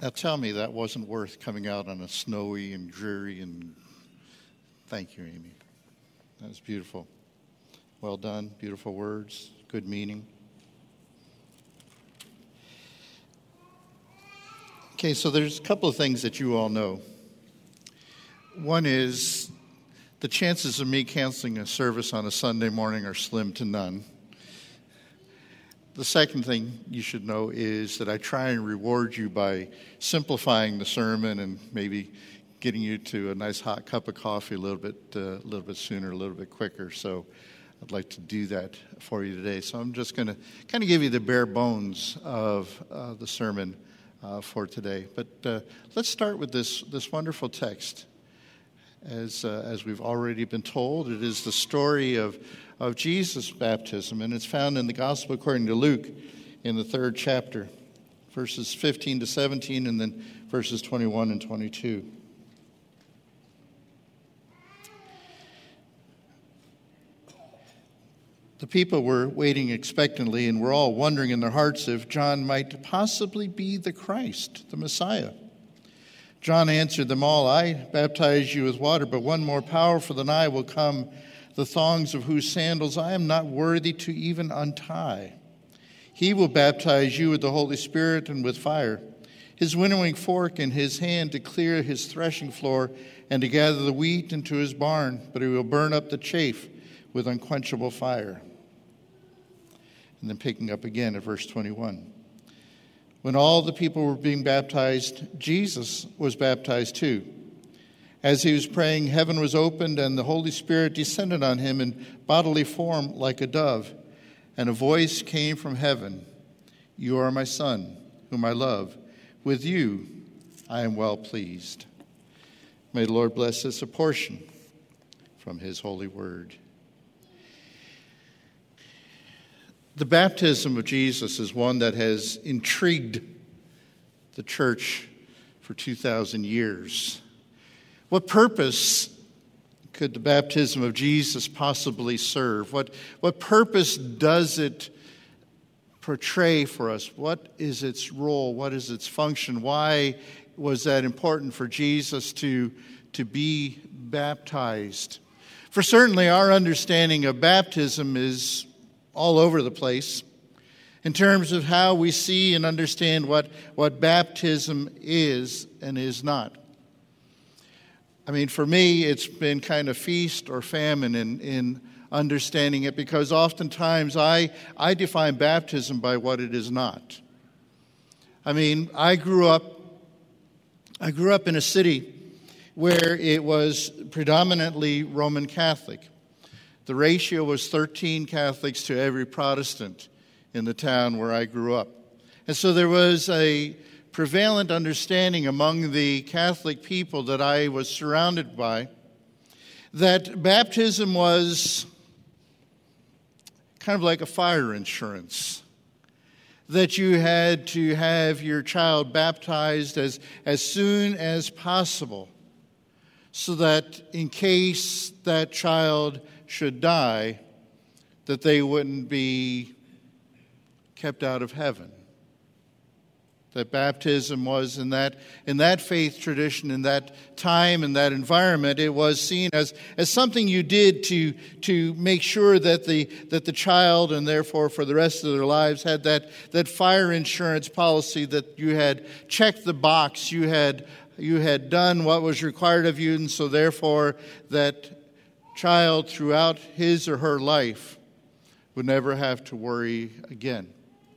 Now tell me that wasn't worth coming out on a snowy and dreary and... Thank you, Amy. That was beautiful. Well done. Beautiful words. Good meaning. Okay, so there's a couple of things that you all know. One is the chances of me canceling a service on a Sunday morning are slim to none. The second thing you should know is that I try and reward you by simplifying the sermon and maybe getting you to a nice hot cup of coffee a little bit sooner, a little bit quicker. So I'd like to do that for you today. So I'm just going to kind of give you the bare bones of the sermon for today. But let's start with this wonderful text. As we've already been told, it is the story of Jesus' baptism, and it's found in the Gospel according to Luke in the 3rd chapter, verses 15 to 17, and then verses 21 and 22. The people were waiting expectantly and were all wondering in their hearts if John might possibly be the Christ, the Messiah. John answered them all, I baptize you with water, but one more powerful than I will come, the thongs of whose sandals I am not worthy to even untie. He will baptize you with the Holy Spirit and with fire. His winnowing fork in his hand to clear his threshing floor and to gather the wheat into his barn, but he will burn up the chaff with unquenchable fire. And then picking up again at verse 21. When all the people were being baptized, Jesus was baptized too. As he was praying, heaven was opened, and the Holy Spirit descended on him in bodily form like a dove. And a voice came from heaven, You are my Son, whom I love. With you I am well pleased. May the Lord bless this a portion from his holy word. The baptism of Jesus is one that has intrigued the church for 2,000 years. What purpose could the baptism of Jesus possibly serve? What purpose does it portray for us? What is its role? What is its function? Why was that important for Jesus to be baptized? For certainly our understanding of baptism is all over the place in terms of how we see and understand what baptism is and is not. I mean, for me, it's been kind of feast or famine in understanding it, because oftentimes I define baptism by what it is not. I mean, I grew up in a city where it was predominantly Roman Catholic. The ratio was 13 Catholics to every Protestant in the town where I grew up. And so there was a prevalent understanding among the Catholic people that I was surrounded by that baptism was kind of like a fire insurance, that you had to have your child baptized as soon as possible so that in case that child should die, that they wouldn't be kept out of heaven. That baptism was in that faith tradition, in that time, in that environment, it was seen as something you did to make sure that the child, and therefore for the rest of their lives, had that fire insurance policy, that you had checked the box, you had done what was required of you, and so therefore that child throughout his or her life would never have to worry again.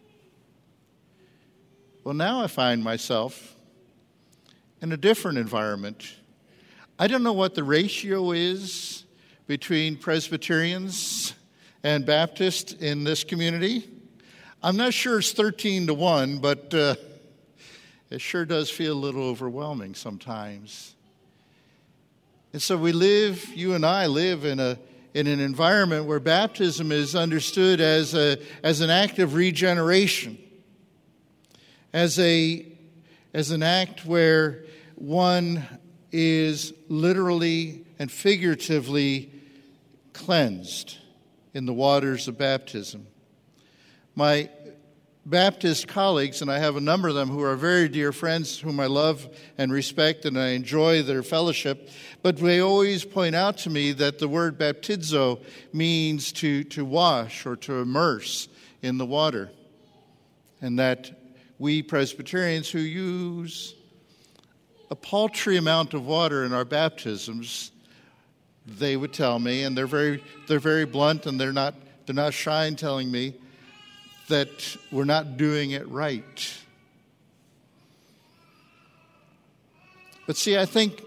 Well, now I find myself in a different environment. I don't know what the ratio is between Presbyterians and Baptists in this community. I'm not sure it's 13 to 1, but it sure does feel a little overwhelming sometimes. And so you and I live in an environment where baptism is understood as an act of regeneration, as an act where one is literally and figuratively cleansed in the waters of baptism. My Baptist colleagues, and I have a number of them who are very dear friends whom I love and respect, and I enjoy their fellowship, but they always point out to me that the word baptizo means to wash or to immerse in the water, and that we Presbyterians who use a paltry amount of water in our baptisms, they would tell me, and they're very blunt, and they're not shy in telling me that we're not doing it right. But see, I think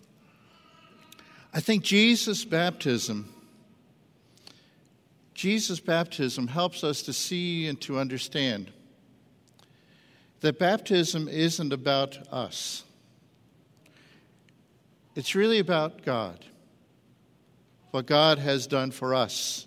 Jesus' baptism helps us to see and to understand that baptism isn't about us. It's really about God, what God has done for us.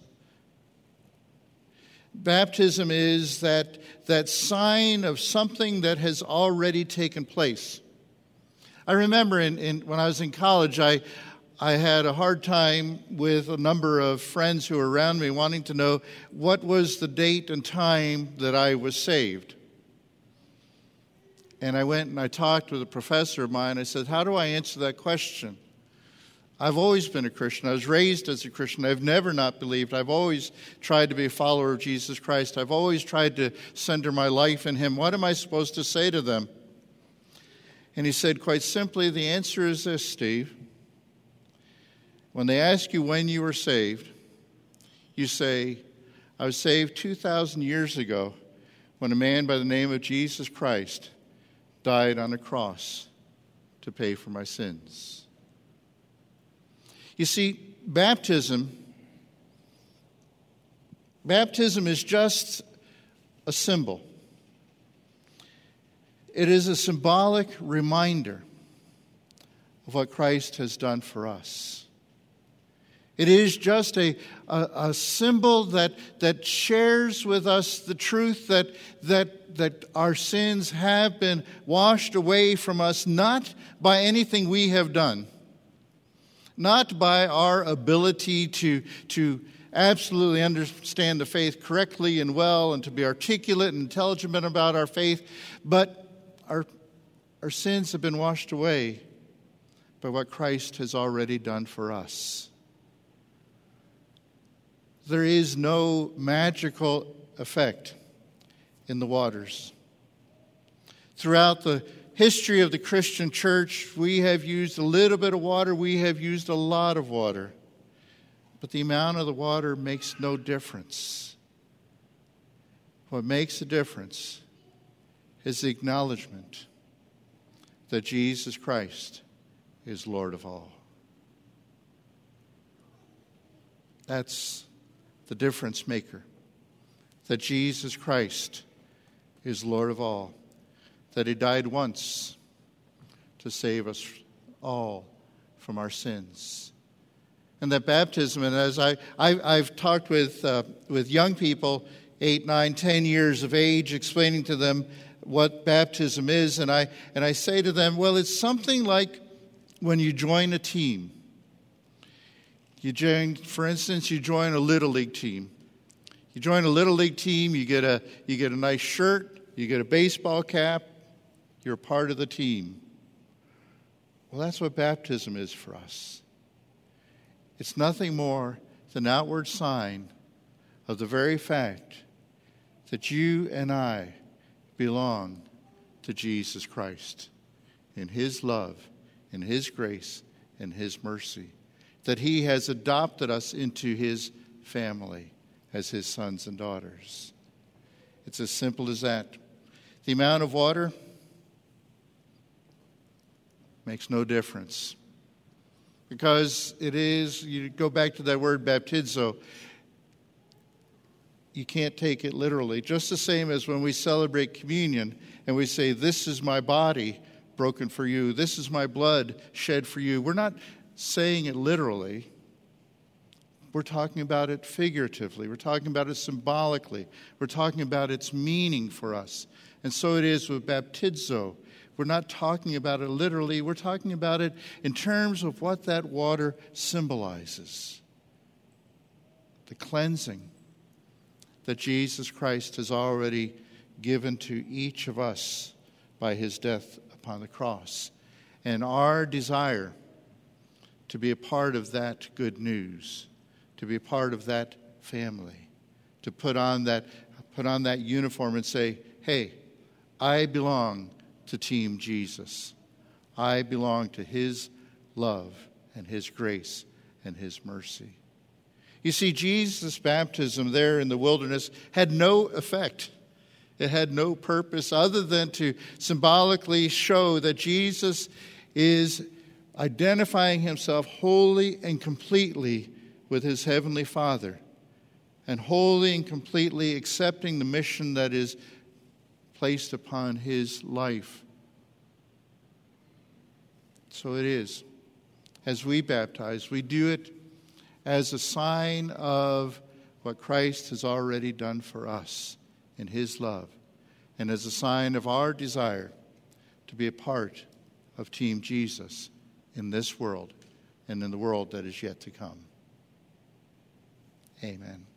Baptism is that sign of something that has already taken place. I remember when I was in college, I had a hard time with a number of friends who were around me wanting to know what was the date and time that I was saved. And I went and I talked with a professor of mine. I said, how do I answer that question? I've always been a Christian. I was raised as a Christian. I've never not believed. I've always tried to be a follower of Jesus Christ. I've always tried to center my life in Him. What am I supposed to say to them? And he said, quite simply, the answer is this, Steve. When they ask you when you were saved, you say, I was saved 2,000 years ago when a man by the name of Jesus Christ died on a cross to pay for my sins. You see, baptism is just a symbol. It is a symbolic reminder of what Christ has done for us. It is just a symbol that shares with us the truth that our sins have been washed away from us, not by anything we have done, not by our ability to absolutely understand the faith correctly and well and to be articulate and intelligent about our faith, but our sins have been washed away by what Christ has already done for us. There is no magical effect in the waters. Throughout the history of the Christian church, we have used a little bit of water, we have used a lot of water. But the amount of the water makes no difference. What makes a difference is the acknowledgement that Jesus Christ is Lord of all. That's the difference maker. That Jesus Christ is Lord of all. That He died once to save us all from our sins. And that baptism, and as I've talked with young people, 8, 9, 10 years of age, explaining to them what baptism is, and I say to them, well, it's something like when you join a team. For instance, you join a Little League team. You join a Little League team, you get a nice shirt, you get a baseball cap, you're part of the team. Well, that's what baptism is for us. It's nothing more than an outward sign of the very fact that you and I belong to Jesus Christ in His love, in His grace, and His mercy. That He has adopted us into His family as His sons and daughters. It's as simple as that. The amount of water makes no difference. Because it is, you go back to that word baptizo, you can't take it literally. Just the same as when we celebrate communion and we say, this is my body broken for you, this is my blood shed for you. We're not saying it literally. We're talking about it figuratively. We're talking about it symbolically. We're talking about its meaning for us. And so it is with baptizo. We're not talking about it literally. We're talking about it in terms of what that water symbolizes. The cleansing that Jesus Christ has already given to each of us by his death upon the cross. And our desire to be a part of that good news, to be a part of that family, to put on that uniform and say, hey, I belong to Team Jesus. I belong to his love and his grace and his mercy. You see, Jesus' baptism there in the wilderness had no effect. It had no purpose other than to symbolically show that Jesus is identifying himself wholly and completely with his heavenly Father, and wholly and completely accepting the mission that is placed upon his life. So it is. As we baptize, we do it as a sign of what Christ has already done for us in his love, and as a sign of our desire to be a part of Team Jesus in this world and in the world that is yet to come. Amen.